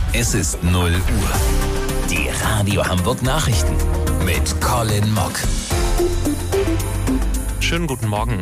Es ist 0 Uhr. Die Radio Hamburg Nachrichten mit Colin Mock. Schönen guten Morgen.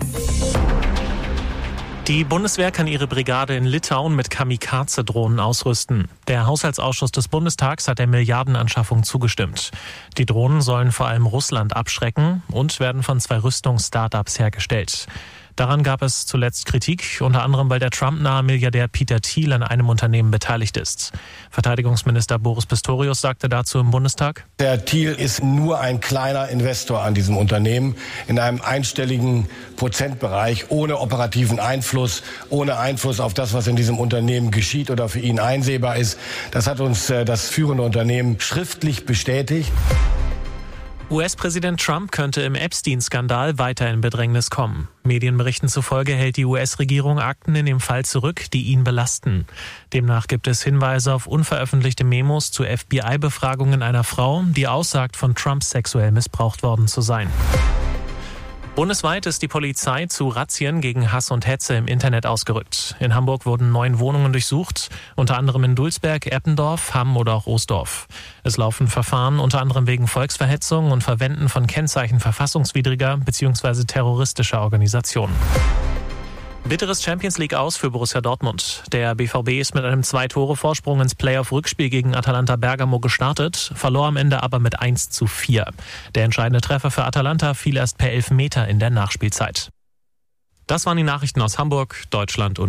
Die Bundeswehr kann ihre Brigade in Litauen mit Kamikaze-Drohnen ausrüsten. Der Haushaltsausschuss des Bundestags hat der Milliardenanschaffung zugestimmt. Die Drohnen sollen vor allem Russland abschrecken und werden von 2 Rüstungs-Startups hergestellt. Daran gab es zuletzt Kritik, unter anderem weil der Trump-nahe Milliardär Peter Thiel an einem Unternehmen beteiligt ist. Verteidigungsminister Boris Pistorius sagte dazu im Bundestag: Der Thiel ist nur ein kleiner Investor an diesem Unternehmen in einem einstelligen Prozentbereich, ohne operativen Einfluss, ohne Einfluss auf das, was in diesem Unternehmen geschieht oder für ihn einsehbar ist. Das hat uns das führende Unternehmen schriftlich bestätigt. US-Präsident Trump könnte im Epstein-Skandal weiter in Bedrängnis kommen. Medienberichten zufolge hält die US-Regierung Akten in dem Fall zurück, die ihn belasten. Demnach gibt es Hinweise auf unveröffentlichte Memos zu FBI-Befragungen einer Frau, die aussagt, von Trump sexuell missbraucht worden zu sein. Bundesweit ist die Polizei zu Razzien gegen Hass und Hetze im Internet ausgerückt. In Hamburg wurden 9 Wohnungen durchsucht, unter anderem in Dulsberg, Eppendorf, Hamm oder auch Oosdorf. Es laufen Verfahren unter anderem wegen Volksverhetzung und Verwenden von Kennzeichen verfassungswidriger bzw. terroristischer Organisationen. Bitteres Champions-League-Aus für Borussia Dortmund. Der BVB ist mit einem 2-Tore-Vorsprung ins Playoff-Rückspiel gegen Atalanta Bergamo gestartet, verlor am Ende aber mit 1:4. Der entscheidende Treffer für Atalanta fiel erst per Elfmeter in der Nachspielzeit. Das waren die Nachrichten aus Hamburg, Deutschland und